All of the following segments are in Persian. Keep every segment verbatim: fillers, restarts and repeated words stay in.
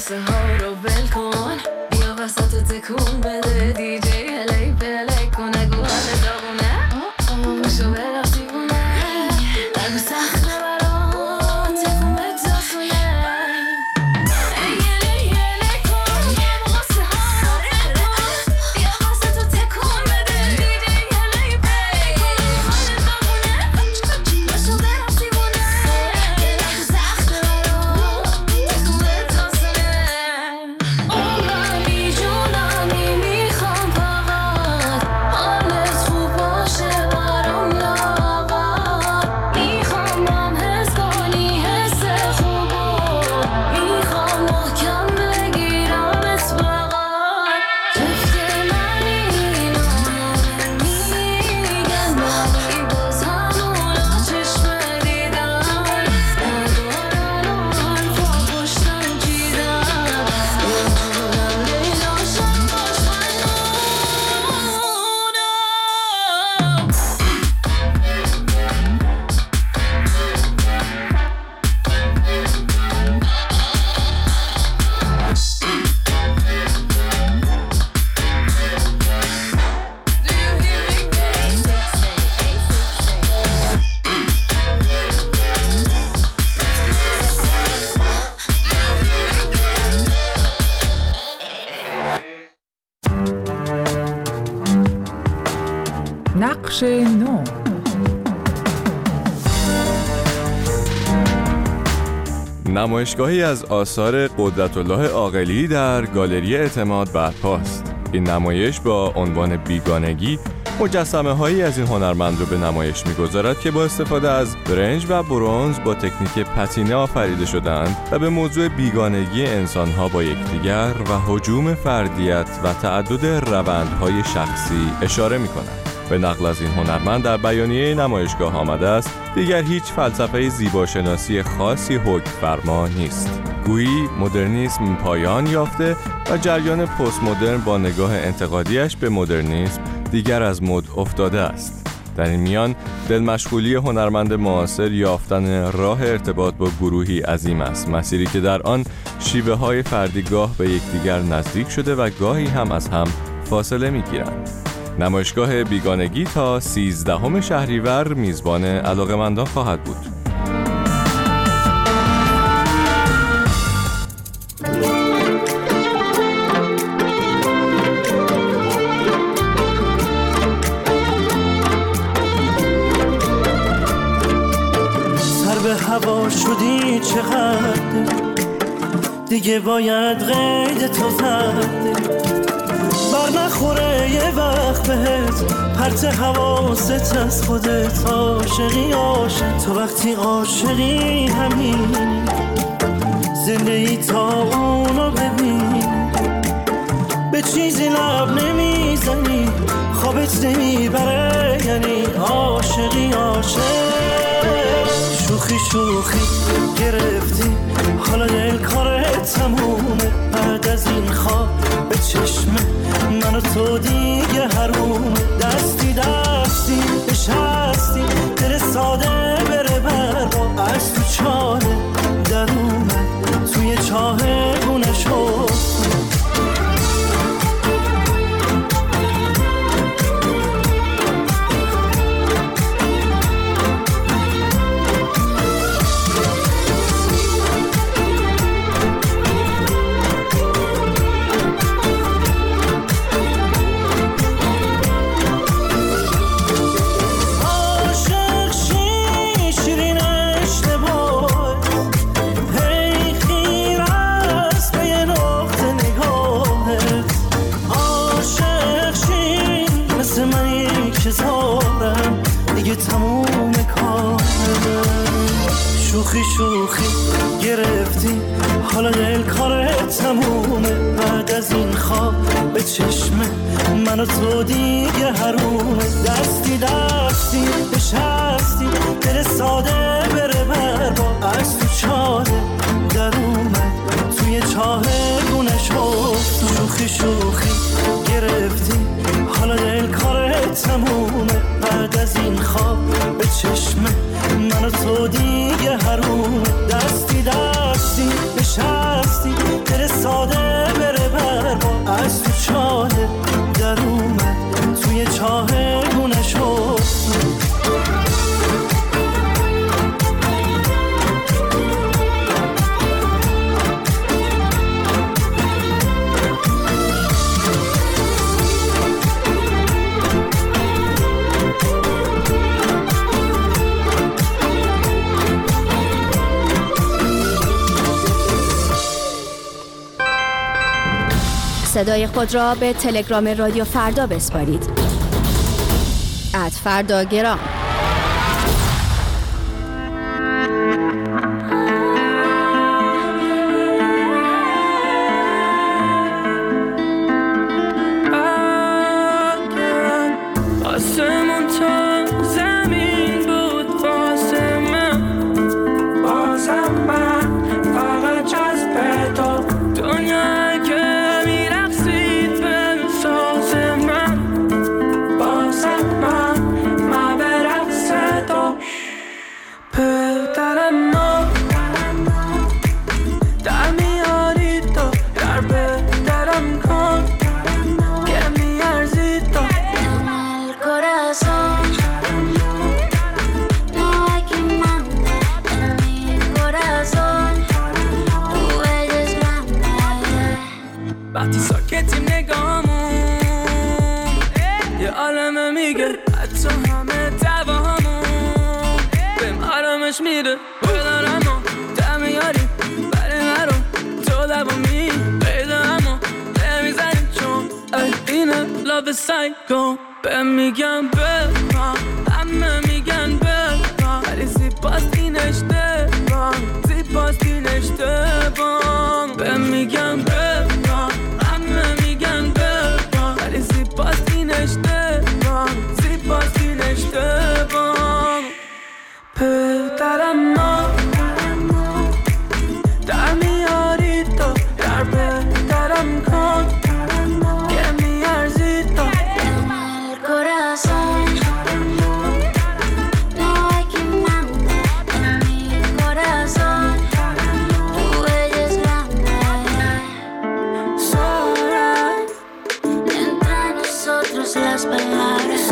واسه ها رو بل کن، بیا وسط تکون بده دیجی هلی پلی کنه گو حال داغونه باشو برا سیبونه نگو سخته برا تکون بگذاسونه یلی یلی کن واسه ها رو بل کن، بیا وسط تکون بده دیجی هلی پلی کنه حال داغونه باشو برا سیبونه نگو سخته برا تکون بگذاسونه. اومدی جونمی میخوام فقط حالت خوب باشه برام لاغر، میخوام بام حس کنی حس خوبو، میخوام محکم بگیرمت فقط جفت منی اینو همه میگن ولی باز همونا چشم دیدن ندارن و حرفا پشتم چیدن نمیدونم لیلاشم باش نقش نو. نمایشگاهی از آثار قدرت‌الله عاقلی در گالری اعتماد برپاست. این نمایش با عنوان بیگانگی مجسمه هایی از این هنرمند رو به نمایش می‌گذارد که با استفاده از برنج و برنز با تکنیک پتینه آفریده شدند و به موضوع بیگانگی انسان‌ها با یکدیگر و هجوم فردیت و تعدد روندهای شخصی اشاره می‌کنند. به نقل از این هنرمند در بیانیه نمایشگاه آمده است دیگر هیچ فلسفه زیباشناسی خاصی حکم فرما نیست. گویی مدرنیسم پایان یافته و جریان پست مدرن با نگاه انتقادیش به مدرنیسم دیگر از مد افتاده است. در این میان دلمشغولی هنرمند معاصر یافتن راه ارتباط با گروهی عظیم است، مسیری که در آن شیوه های فردی گاه به یکدیگر نزدیک شده و گاهی هم از هم فاصله می‌گیرند. نمایشگاه بیگانگی تا سیزدهم شهریور میزبان علاقه‌مندان خواهد بود. سر به هوا شدی چقدر دیگه باید قید تو زد بر نخوره یه وقت بهت پرت حواست از خودت عاشقی عاشق تو وقتی عاشقی همینی زندگی تا اونو ببین به چیزی لب نمیزنی خوابت نمیبره یعنی عاشقی عاشق شوخی شوخی گرفتی حالا دل کارت تمومه بعد از این خواب به چشمه من و تو دیگه حرومه دستی دستی نشستی دل ساده بره بر با از تو چاله در اومد توی چاه گونه شد شوخی شوخی گرفتی حالا دل کارت تمومه بعد از این خواب به چشمه من و تو دیگه حرومه دستی دستی نشستی دل ساده بره بر با از تو چاله در اومد توی چاه گونه شد شوخی شوخی گرفتی حالا دل کارت تمومه بعد از این خواب به چشمه من و تو دیگه حرومه دستی دستی نشستی دل کوتاه گونه شد. صدای خود را به تلگرام رادیو فردا بسپارید. ات فردا گرام. آسمون تا زمین بود واسه من، بازم من فقط جذب تو. دنیا که میرقصید به ساز من، بازم من من به رقص تو. پدرم ما در میاری تو، در بدرم کن که میارزی تو. وقتی ساکتیم نگامون یه عالمه میگه، حتی همه دعواهامون بهم آرامش میده. بدارم و دمیاریم برای مرو تو دوامی پیدا، اما نمیزنیم چون اینه love سایکو. بهم میگم بپا، همه میگن بپا، ولی زیباست این اشتباه، زیباست این اشتباه. بهم میگم بپا، همه میگن بپا، ولی زیباست این اشتباه، زیباست این اشتباه. پدرم ما در میاری تو، در پدرم کن که میارزی تو. Las palabras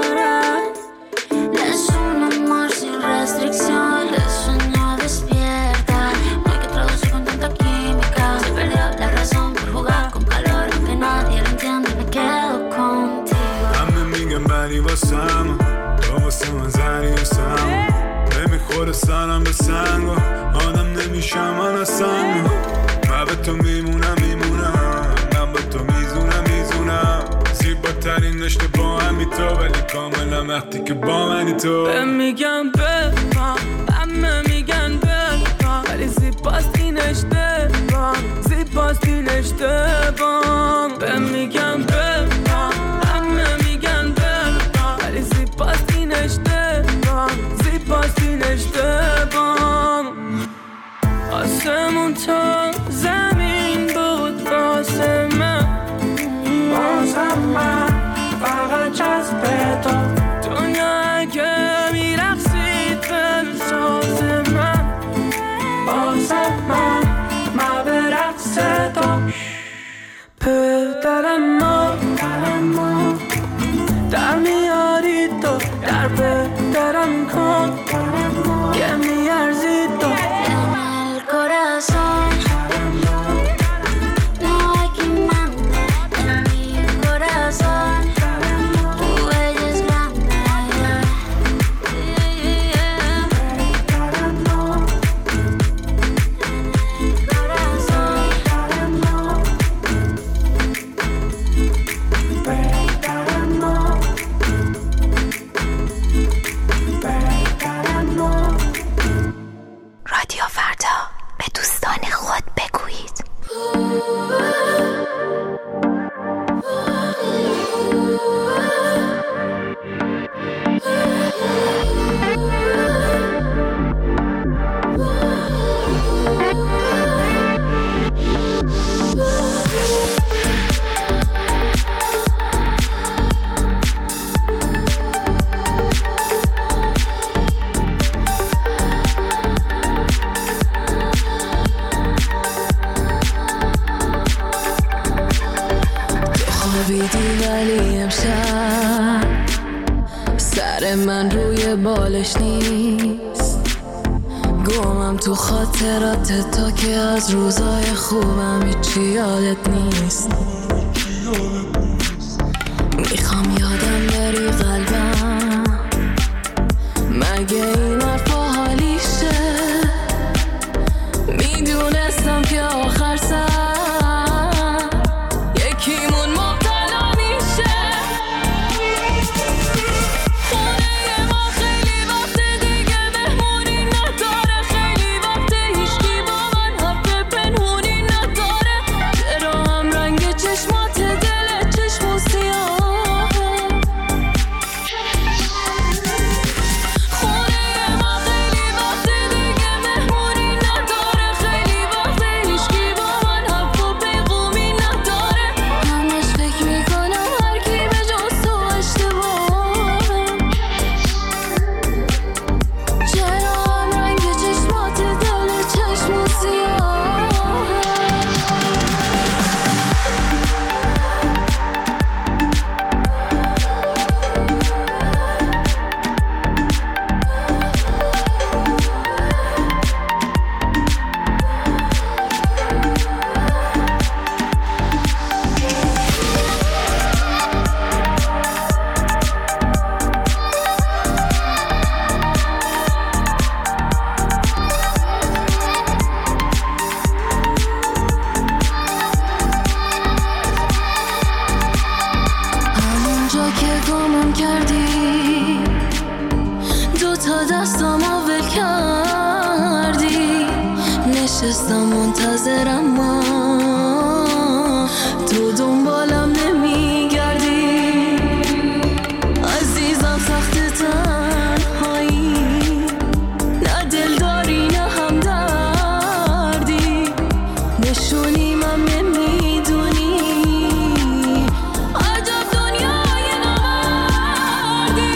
es un amor sin restricciones, sueño despierta, no hay que traducir con tanta química. Se perdió la razón por jugar con calor, aunque nadie lo entiende, me quedo contigo. همه میگن بری واسم، تو واسه من زنی واسم، نمیخوره سرم به سنگ و آدم نمیشم من اصلا. من به تو میمونم میمونم، من به تو میزونم میزونم. زیباترین رشته با همی تو، ولی کاملا وقتی که با منی تو. بهم میگم بپا، همه میگن بپا، ولی زیباست این اشتباه، زیباست این اشتباه. بهم میگم بپا، همه میگن بپا، ولی زیباست این اشتباه، زیباست این اشتباه. آسمون تا زمین بود واسه من، بازم من فقط جذب تو. دنیا که میرقصید به ساز من، بازم من من به رقص تو. پدرم ما در میاری تو، در پدرم کن که میارزی تو. رادیو فردا، به دوستان خود بگویید. خوابیدی ولی امشب سر من روی بالش نیست، گمم تو خاطرات تا که از روزای خوبم هیچی یادت نیست. میخوام یادم بری قلبم، مگه این حرفا حالیشه؟ میدونستم که آخر سر یکیمون مبتلا میشه. خونه ما خیلی وقت دیگه مهمونی نداره، خیلی وقت هیچکی با من حرف پنهونی نداره. چرا هم رنگ چشمات دل چشم سیاهه؟ خونه ما خیلی وقت دیگه مهمونی نداره، خیلی وقت هیچکی با من حرف و پیغومی نداره. همش فکر میکنم هر کی به جز تو اشتباهه. چرا هم رنگ چشمات دل چشم سیاهه؟ همونجا که گمم کردی، دو تا دستامو ول کردی، نشستم منتظرم ما تو دنبالم نمیگردی. عزیزم سخت تنهایی، نه دل داری نه هم دردی، نشونی من نمیدونی. عجب دنیای نامردی.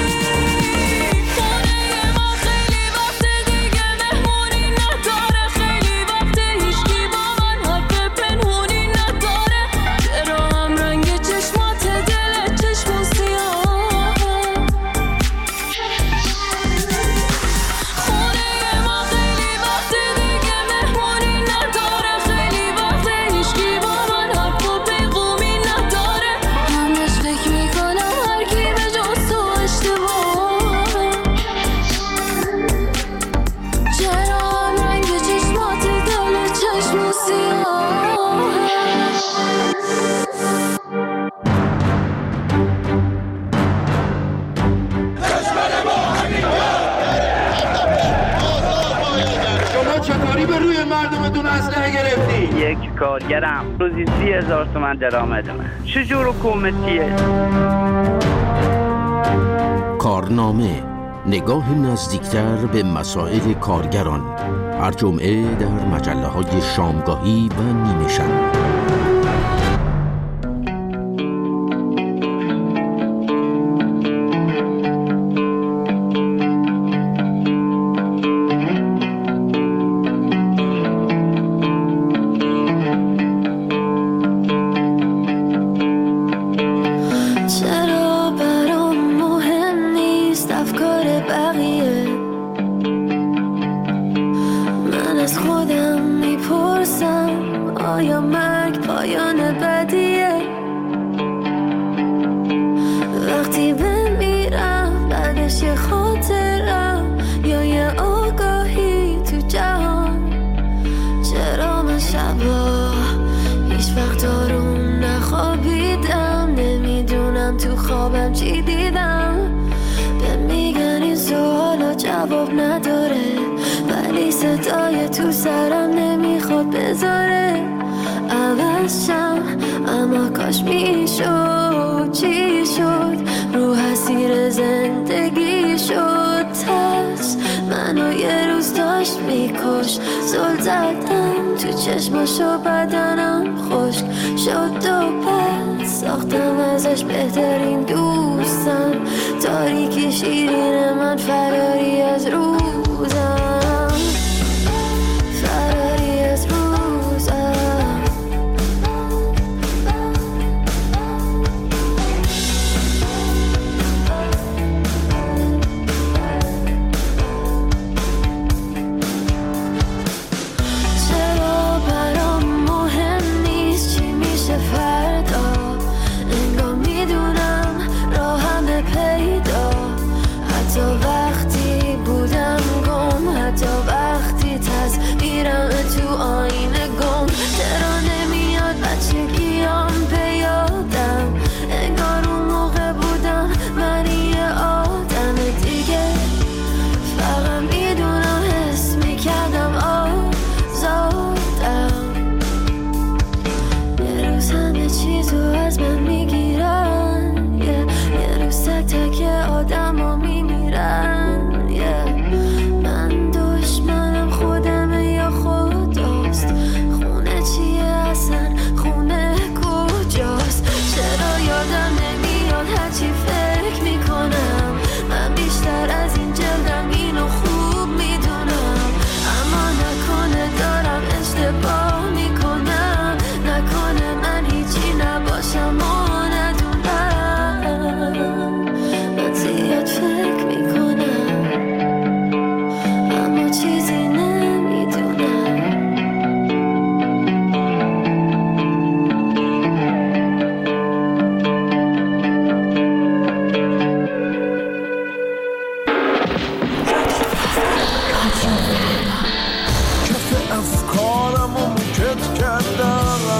خونه ما خیلی وقت دیگه مهمونی نداره، خیلی وقت هیچکی با من حرف پنهونی نداره. چرا هم رنگ چشمات دل چشم سیاهه؟ خونه ما خیلی وقت دیگه مهمونی نداره، خیلی وقت هیچکی با من حرف و پیغومی نداره. همش فکر میکنم هر کی به جز تو اشتباهه. چرا هم رنگ چشمات دل چشم سیاهه؟ شما چطوری به روی مردمتون اسلحه گرفتی؟ یک کارگرم روزی سی هزار تومن درآمدمه. چجور حکومتیه؟ کارنامه، نگاه نزدیکتر به مسائل کارگران، هر جمعه در مجله های شامگاهی و نیمه شب. چرا برام مهم نیست افکار بقیه؟ من از خودم میپرسم آیا مرگ پایان بدیه؟ وقتی بمیرم بعدش یه خاطرم یا یه آگاهی تو جهان. چرا من شبا هیچ وقت آروم نخوابیدم؟ نمیدونم تو خوابم چی دیدم. به میگن این سوالا جواب نداره، ولی صدای تو سرم نمیخواد بذاره عوض شم. اما کاش میشد، چی شد؟ رو حسیر زندگی شد ترس، منو یه روز داشت میکش. زل زدم تو چشماشو بدنم خشک شد و پس ساختم ازش بهترین دوستم. تاریکی شیرین من فراری از روزم، فراری از روزم.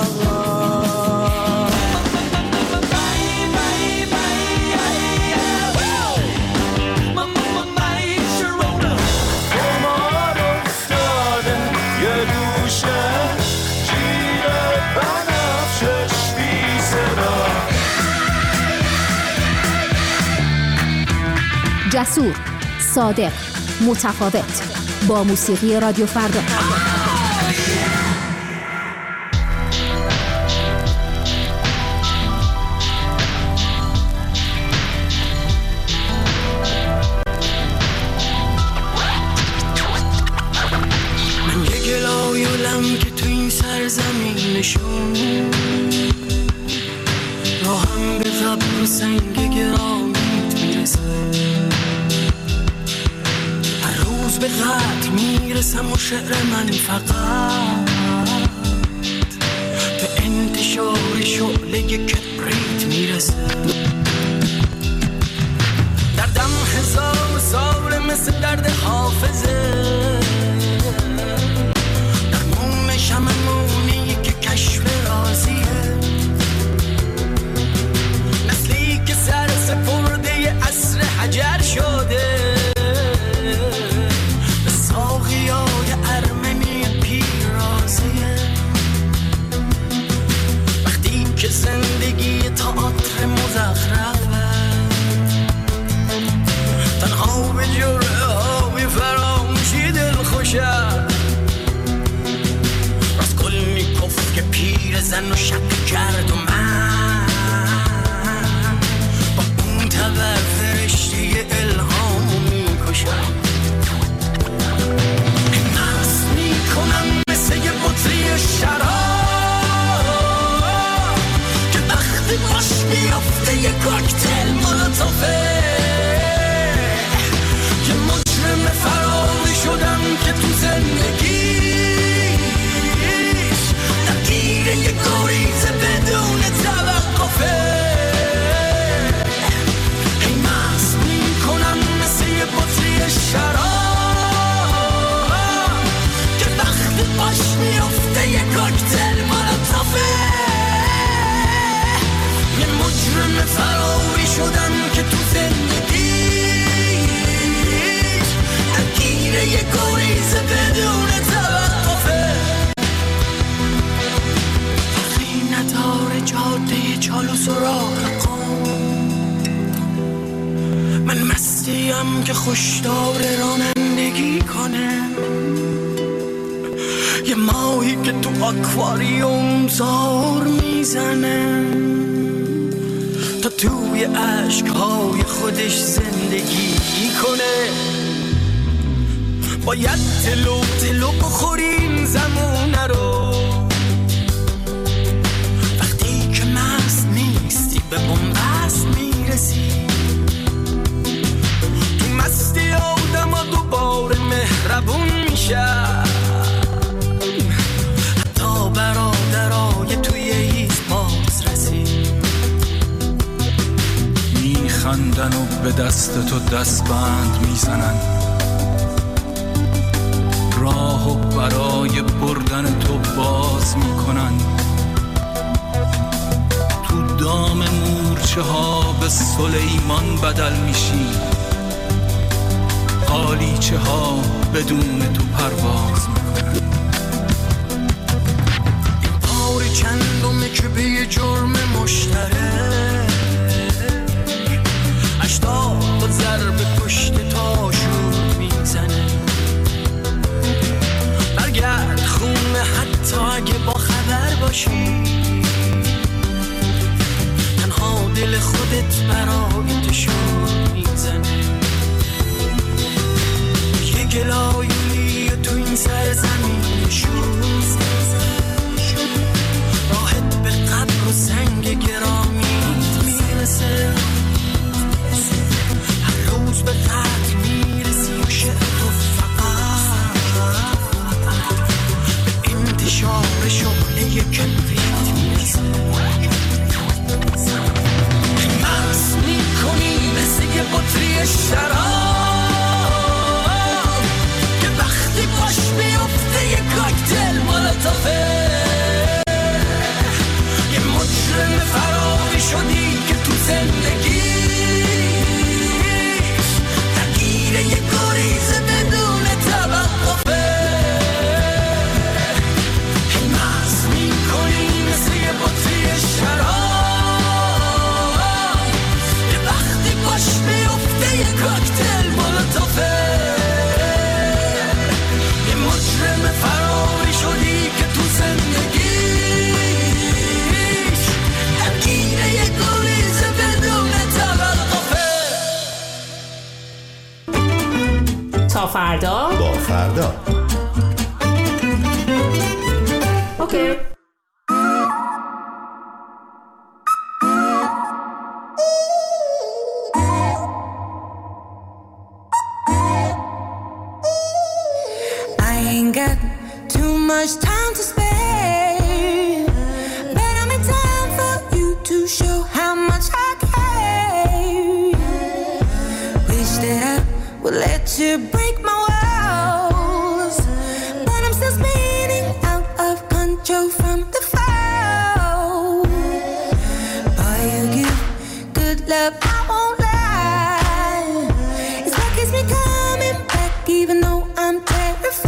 جسور، صادق، متفاوت، با موسیقی رادیو فردا. من یه گلایولم که تو این سرزمینشون راهم به قبر و سنگ گرامیت میرسه، به قدر میرسم و شعر من فقط به انتشار شعله کبریت میرسه. دردم هزار سال مثل درد حافظه، درمون شممونی که کشف رازیه، نسلی که سر سپرده عصر حجر شده، ساقیای ارمنی پیرازیه. وقتی که زندگی تئاتر مزخرفه، تنها به جرعه های فراموشی دل خوشه، راست کل میکف که پیر زن و شک کرد و من با اون تبر فرشته الهامو میکشم. کنم مثل یه بطری شراب که وقتی باش بیافته یه کوکتل مولوتوفه، یه مجرم فراری شدم که تو زندگیش درگیر یه گریز بدون توقفه. هی مست میکنم مثل یه بطری شراب باش میافته یه کوکتل مولوتوفه، یه مجرم فراری شدم که تو زندگیش درگیر یه گریز بدون توقفه. فرقی نداره جاده چال و سراغ قوم، من مستیم که خوشدار رانندگی کنه، یه ماهی که تو آکواریوم زار میزنه تا توی عشقهای خودش زندگی کنه. باید تلو تلو بخوریم زمونه رو، وقتی که مست نیستی به بنبست میرسی، تو مستی آدم ها دوباره مهربون میشه، برادرای توی هیچ باز رسید، میخندن و به دست تو دستبند میزنن، راه و برای بردن تو باز میکنن، تو دام مورچه ها به سلیمان بدل میشی، قالیچه ها بدون تو پرواز میکنن. چندمه که به یه جرم مشترک هشتاد ضرب پشت تاشون میزنه، برگرد خونه حتی اگه با خبر باشی، تنها دل خودت برای تشون میزنه. یه گلایولی تو این سر زمین شون، راحت به قبر و سنگ گرامیت میرسه، هر روز به قدر میرسی و شعر تو فقط به انتشار شعله کبریت فردا با فردا اوکی. Got too much time to spare, but I'm in time for you to show how much I care. Wish that I would let you break my walls, but I'm still spinning out of control from the fall. Boy, you give good love, I won't lie. It's what keeps me coming back, even though I'm terrified.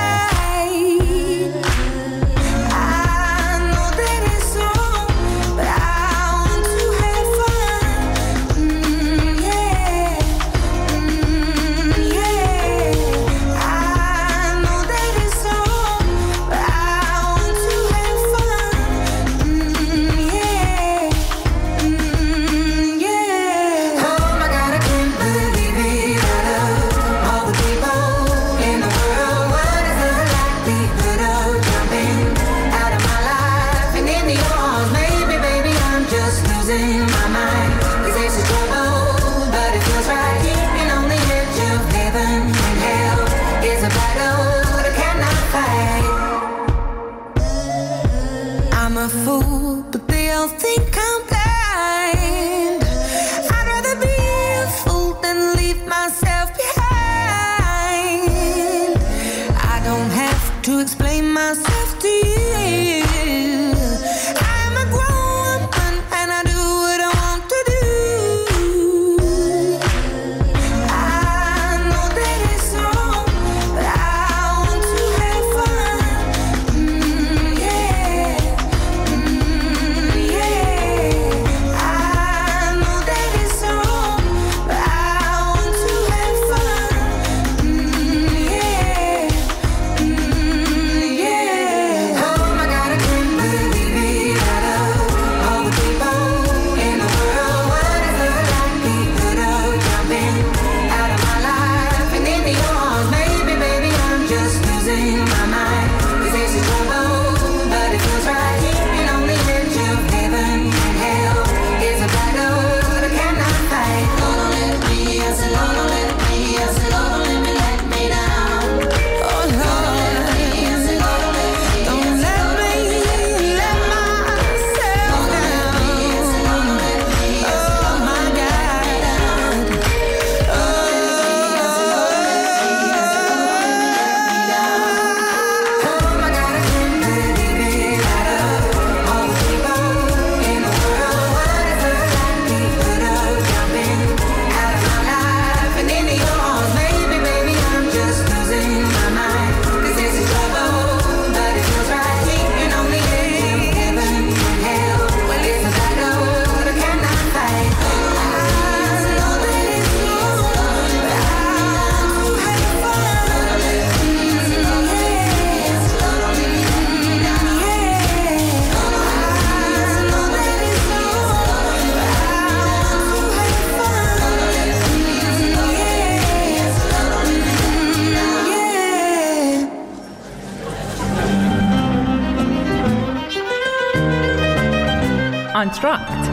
آنتراکت.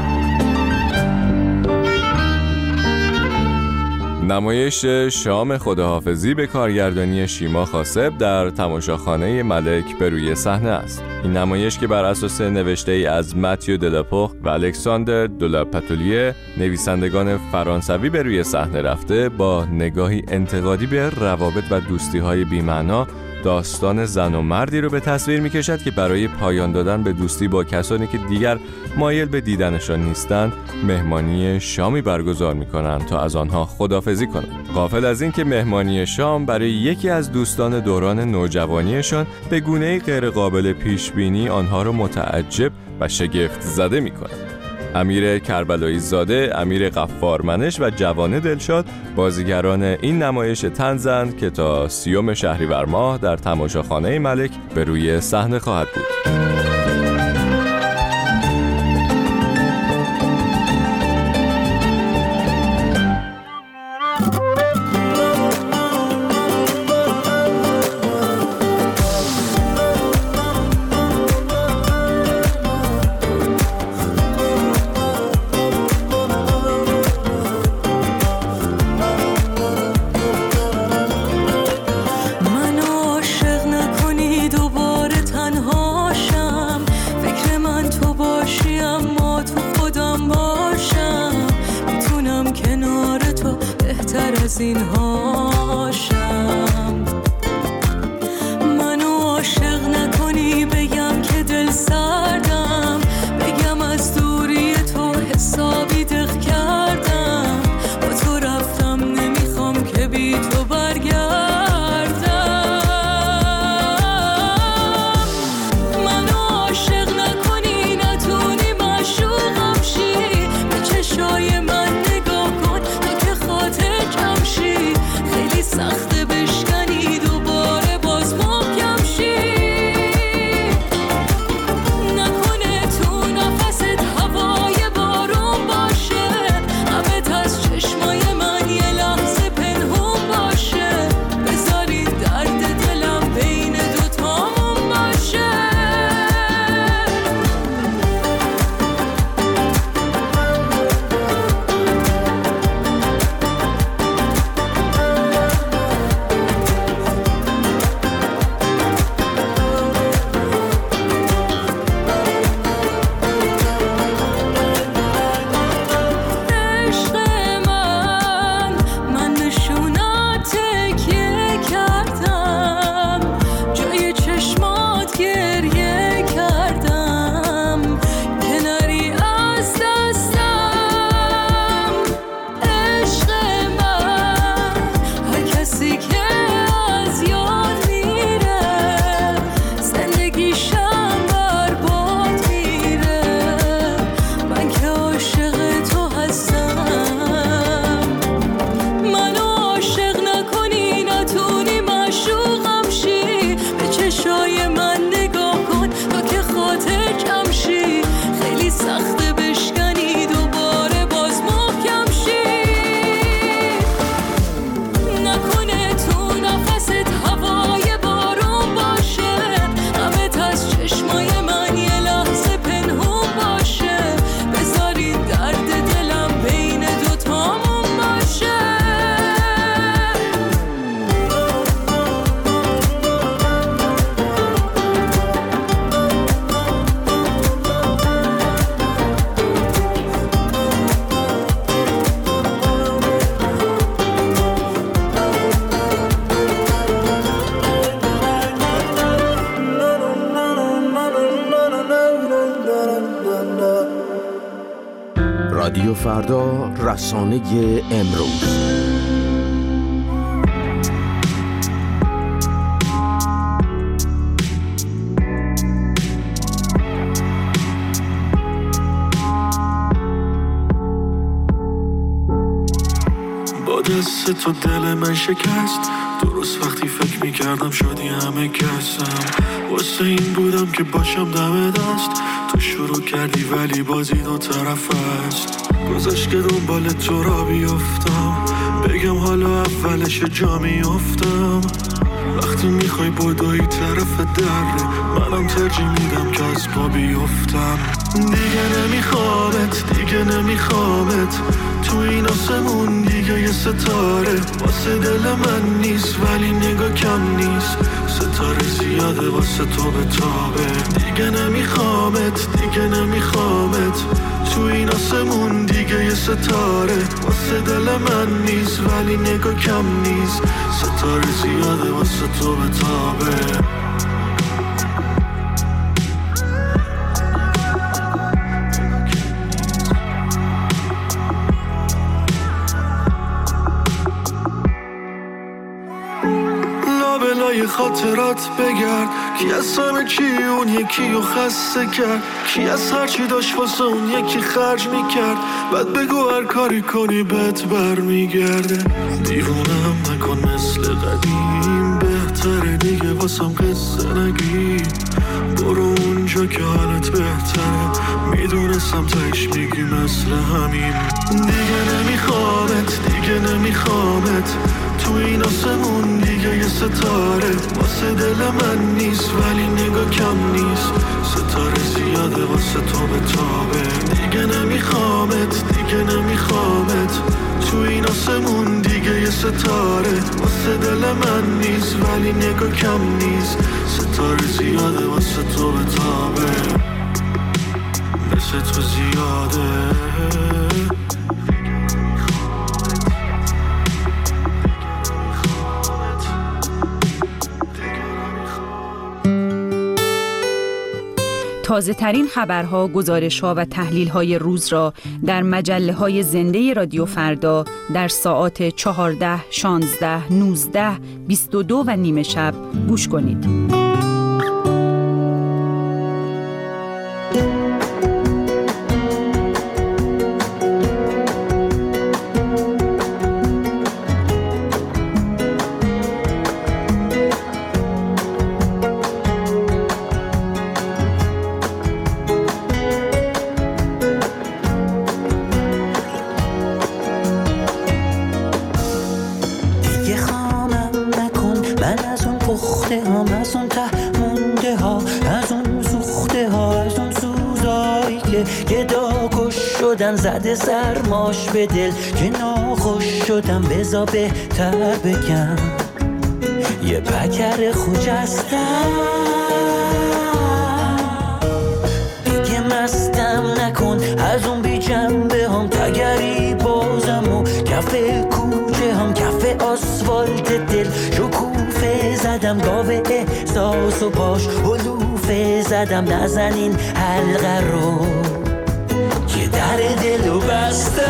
نمایش شام خداحافظی به کارگردانی شیما خاسب در تماشاخانه ملک به روی صحنه است. این نمایش که بر اساس نوشته ای از متیو دلاپوخ و الکساندر دولاپاتولیه نویسندگان فرانسوی به روی صحنه رفته، با نگاهی انتقادی به روابط و دوستی‌های بی‌معنا داستان زن و مردی رو به تصویر می‌کشد که برای پایان دادن به دوستی با کسانی که دیگر مایل به دیدنشان نیستند مهمانی شامی برگزار می‌کنند تا از آنها خداحافظی کنند. غافل از این که مهمانی شام برای یکی از دوستان دوران نوجوانیشان به گونه‌ای غیر قابل پیش‌بینی آنها را متعجب و شگفت زده می‌کند. امیر کربلایی زاده، امیر غفارمنش و جوان دلشاد بازیگران این نمایش طنزند که تا سیوم شهریور ماه در تماشاخانه ملک به روی صحنه خواهد بود. سینهاشم. منو عاشق نکنی بگم که دل سردم، بگم از دوری تو حسابی دق کردم، با تو رفتم نمیخوام که بی تو برگردم. منو عاشق نکنی نتونی معشوقم شی، به چشای من نگاه کن تا که خاطر کم شی، خیلی سخته بشکنی دوباره باز محکم شی. نکنه تو نفست هوای بارون باشه، غمت از چشمای من یه لحظه پنهون باشه، بذاری درد دلم بین دوتامون باشه. عشق من، من نشونات تکیه کردم، جای چشمات گریه کردم، که نری از دستم. عشق من، هر کسی که از یاد میره زندگیشم برباد میره، من که عاشق تو هستم. منو عاشق نکنی نتونی معشوقم شی، به چشای من نگاه کن تا که خاطر کم شی، خیلی سخته بشکنی دوباره باز محکم شی. نکنه تو نفست هوای بارون باشه، غمت از چشمای من یه لحظه پنهون باشه، بذاری درد دلم بین دوتامون باشه. رادیو فردا، رسانه امروز. با دست تو دل من شکست، درست وقتی فکر میکردم شدی همه کسم، واسه این بودم که باشم دم دست، تو شروع کردی ولی بازی دو طرف است، گذاشت که دنبال تو را بیفتم، بگم حالا اولش جا میفتم، وقتی میخوای بدوی طرف دره منم ترجیح میدم که از پا بیفتم. دیگه نمیخوامت، دیگه نمیخوامت، تو این آسمون دیگه یه ستاره واسه دل من نیست، ولی نگاه کم نیست، ستاره زیاده واسه تو به تابه. دیگه نمیخوامت، دیگه نمیخوامت، تو این آسمون دیگه یه ستاره واسه دل من نیست، ولی نگاه کم نیست، ستاره زیاده واسه تو به تابه. لابلای خاطرات بگرد، کی از همه چی اون یکی رو خسته کرد، کی از هرچی داشت واسه اون یکی خرج میکرد، بعد بگو هر کاری کنی بهت برمیگرده. دیوونم نکن مثل قدیم، بهتره دیگه واسم قصه نگی، برو اونجا که حالت بهتره، میدونستم تایش میگی مثل همین. دیگه نمیخوامت، دیگه نمیخوامت، تو این آسمون دیگه یه ستاره واسه دل من نیست، ولی نگاه کم نیست، ستاره زیاده واسه تو به تابه. دیگه نمیخوامت، دیگه نمیخوامت، تو این آسمون دیگه یه ستاره واسه دل من نیست، ولی نگاه کم نیست، ستاره زیاده واسه تو به تابه، مثل تو زیاده. تازه ترین خبرها، گزارش‌ها و تحلیل‌های روز را در مجله‌های زنده رادیو فردا در ساعات چهارده، شانزده، نوزده، بیست و دو و نیمه شب گوش کنید. زده سرماش به دل که ناخوش شدم، بزا بهتر بگم یه پکر خجستم. دیگه مستم نکن از اون بی جنبه هم، تگری بازم و کف کوچه هم، کف آسفالت دل شکوفه زدم، گاوه احساس و پاش علوفه زدم. نزنین حلقه رو در دلو بستم،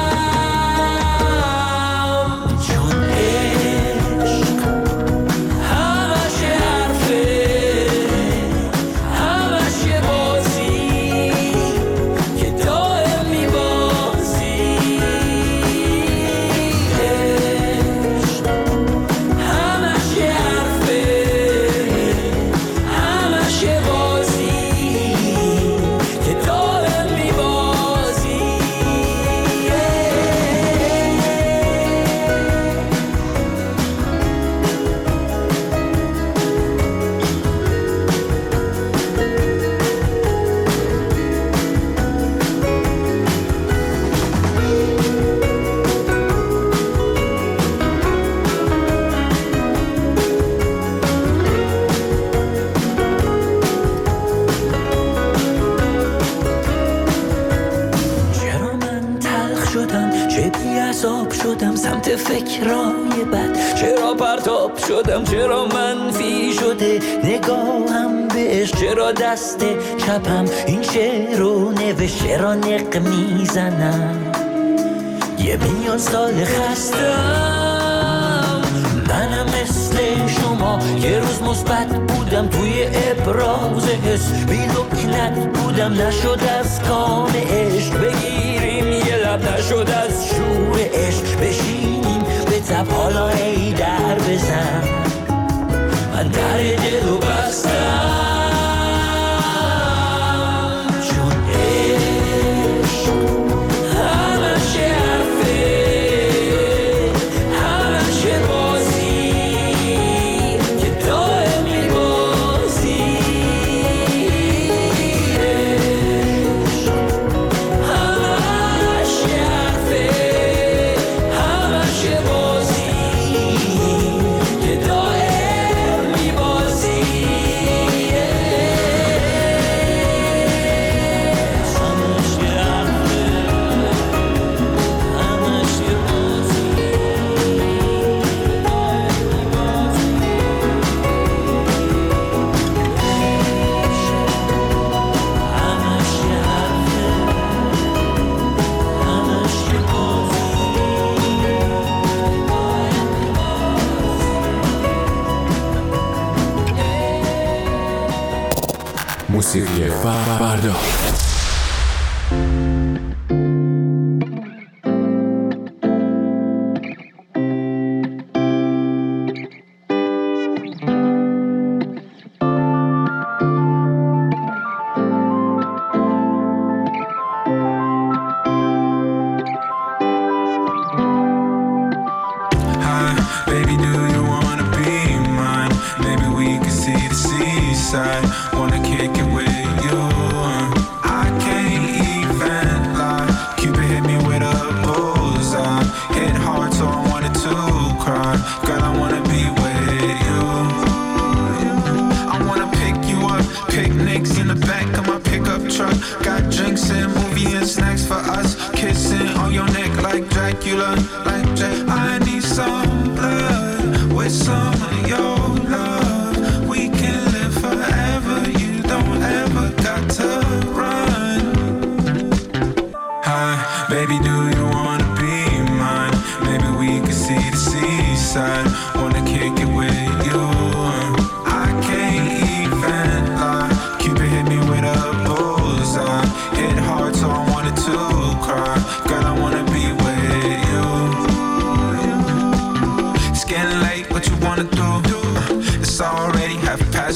چون عشق همش حرفه، همش یه بازی که دائم میبازی. عشق همش یه حرفه، همش یه بازی که دائم میبازی. شدم سمت فکرای بد، چرا پرتاب شدم، چرا منفی شده نگاهم بهش، چرا دست چپم این شعر رو نوشت، چرا نق میزنم یه میلیون سال خستم. منم مثل شما یه روز مثبت بودم، توی ابراز حس بی لکنت بودم، نشد از کام عشق بگیریم یه لب، نشد از شور عشق بشینیم به تب، حالا ای در بزن من در دلو بستم، چون عشق همش حرفه، همش بازی که دائم میبازی. عشق همش حرفه، همش بازی که دائم میبازی. موسیقی فردا. Some of your love, we can live forever. You don't ever got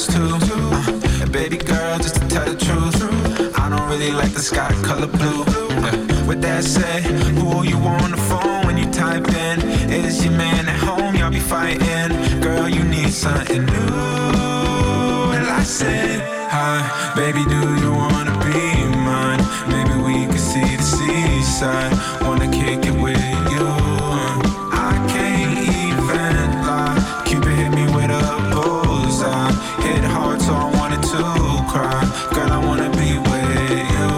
us too. Uh, and baby girl, just to tell the truth, I don't really like the sky color blue. Uh, with that said, who you on the phone when you type in? Is your man at home? Y'all be fighting. Girl, you need something new. And I said, hi, baby, do you wanna be mine? Maybe we could see the seaside. Wanna kick it with you. I can't even lie. Cupid hit me with a bullseye. Hit hard, so I wanted to cry. Girl, I wanna be with you.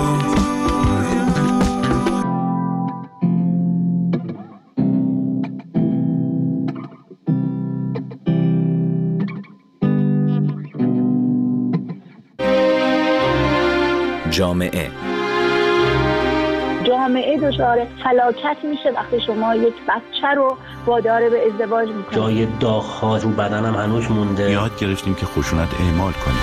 جامعه جامعه دچار فلاکت میشه وقتی شما یک بچه رو وادار به ازدواج میکنید. جای داغ‌ها رو بدنم هنوز مونده. یاد گرفتیم که خشونت اعمال کنیم.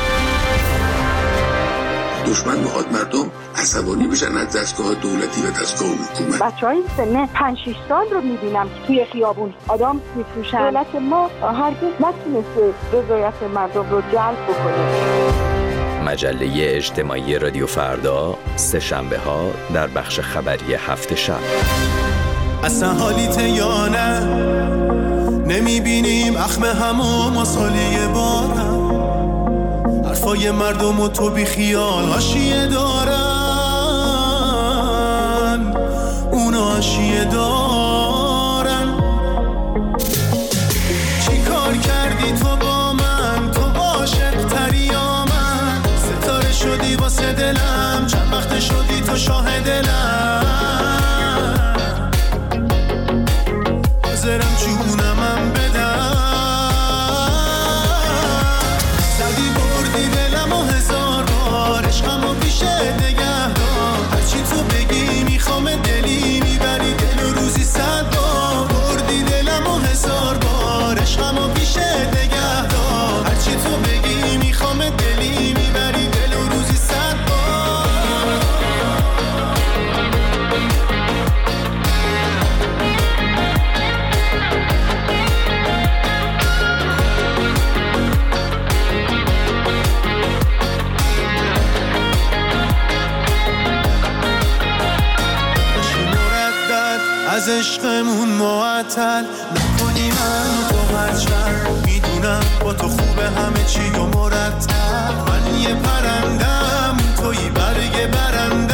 دشمن میخواد مردم عصبانی بشن از دستگاه دولتی و دستگاه حکومت. بچهای سن پنج شش سال رو میبینم که توی خیابون آدم میفروشن. دولت ما هرگز نتونسته رضایت مردم رو جلب بکنه. مجله اجتماعی رادیو فردا سه شنبه ها در بخش خبری هفت شب. اصلا حالیت یا نه نمیبینیم اخم همو مسالی بارم. حرفای مردم و تو بی خیال حاشیه دارن، اونا حاشیه دارن. چی کار کردی تو با من؟ تو عاشق تری یا من؟ ستاره شدی واسه دلم، چند وقت شدی تو شاه دلم. حاضرم جونمم بدم. زدی بردی دلم و هزار بار عشقمو پیشت نگه دار. هرچی تو بگی میخوام دلی میبری دل و روزی صد بار. بردی دلم و هزار بار عشقمو پیشت نگه دار. هرچی تو بگی میخوام دلی میبری دل و روزی صد بار. از عشقمون معطل نکنی من تو هرچند. میدونم با تو خوبه همه چی و مرتب. من یه پرندم توی برگ برندم.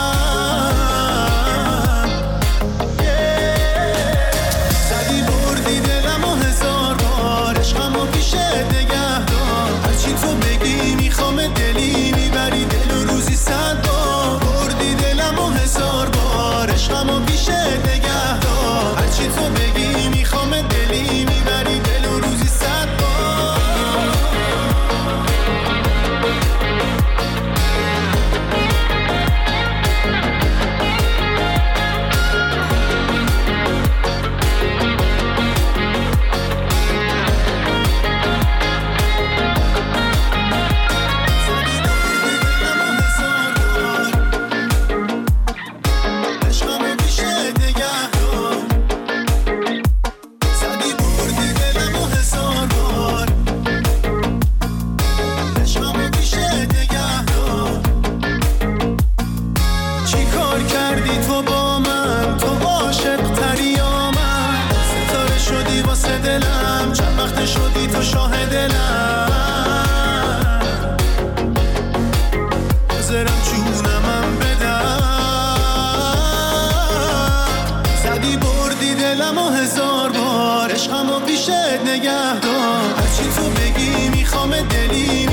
زدی بردی دلم و هزار بار عشقمو پیشت نگه دار. هرچی تو بگی میخوام دلی میبری دل و روزی صد بار. بردی دلم و هزار بار عشقمو پیشت نگه دار. هرچی تو بگی میخوام دلی میبری دل و روزی صد بار. دلم چند وقت شدی تو شاه دلم. حاضرم جونمم بدم. زدی بردی دلم و هزار بار عشقمو پیشت نگه دار. هرچی تو بگی میخوام دلی